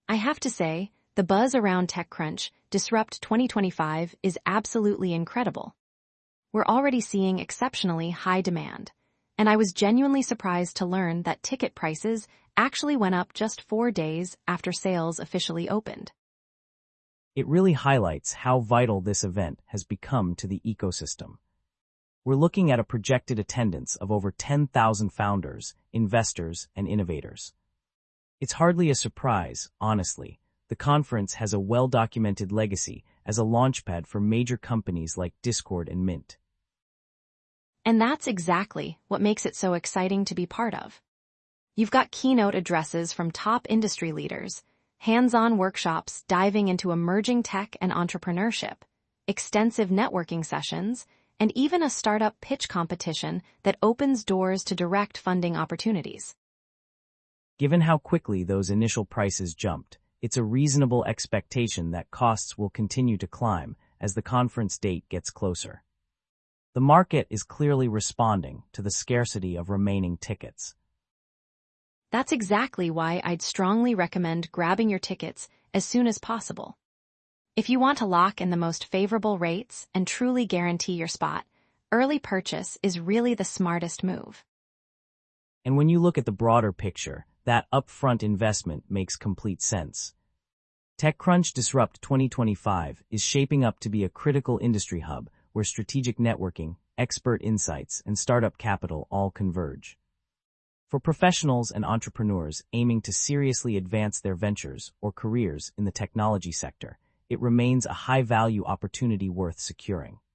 I have to say, the buzz around TechCrunch Disrupt 2025 is absolutely incredible. We're already seeing exceptionally high demand, and I was genuinely surprised to learn that ticket prices actually went up just 4 days after sales officially opened. It really highlights how vital this event has become to the ecosystem. We're looking at a projected attendance of over 10,000 founders, investors, and innovators. It's hardly a surprise, honestly. The conference has a well-documented legacy as a launchpad for major companies like Discord and Mint. And that's exactly what makes it so exciting to be part of. You've got keynote addresses from top industry leaders, hands-on workshops diving into emerging tech and entrepreneurship, extensive networking sessions, and even a startup pitch competition that opens doors to direct funding opportunities. Given how quickly those initial prices jumped, it's a reasonable expectation that costs will continue to climb as the conference date gets closer. The market is clearly responding to the scarcity of remaining tickets. That's exactly why I'd strongly recommend grabbing your tickets as soon as possible. If you want to lock in the most favorable rates and truly guarantee your spot, early purchase is really the smartest move. And when you look at the broader picture, that upfront investment makes complete sense. TechCrunch Disrupt 2025 is shaping up to be a critical industry hub where strategic networking, expert insights, and startup capital all converge. For professionals and entrepreneurs aiming to seriously advance their ventures or careers in the technology sector, it remains a high-value opportunity worth securing.